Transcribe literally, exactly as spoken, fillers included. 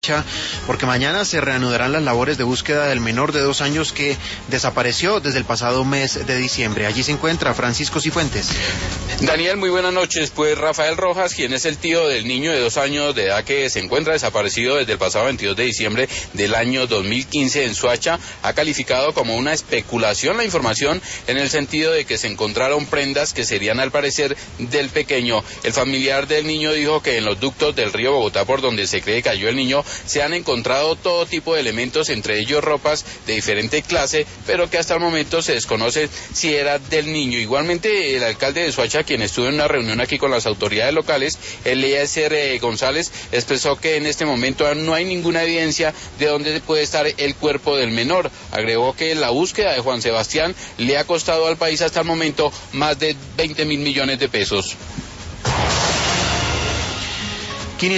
porque mañana se reanudarán las labores de búsqueda del menor de dos años que desapareció desde el pasado mes de diciembre. Allí se encuentra Francisco Cifuentes. Daniel, muy buenas noches. Pues Rafael Rojas, quien es el tío del niño de dos años de edad que se encuentra desaparecido desde el pasado veintidós de diciembre del año dos mil quince en Soacha, ha calificado como una especulación la información en el sentido de que se encontraron prendas que serían al parecer del pequeño. El familiar del niño dijo que en los ductos del río Bogotá, por donde se cree cayó el niño, se han encontrado todo tipo de elementos, entre ellos ropas de diferente clase, pero que hasta el momento se desconoce si era del niño. Igualmente, el alcalde de Soacha, quien estuvo en una reunión aquí con las autoridades locales, Eliezer eh, González, expresó que en este momento no hay ninguna evidencia de dónde puede estar el cuerpo del menor. Agregó que la búsqueda de Juan Sebastián le ha costado al país hasta el momento más de veinte mil millones de pesos.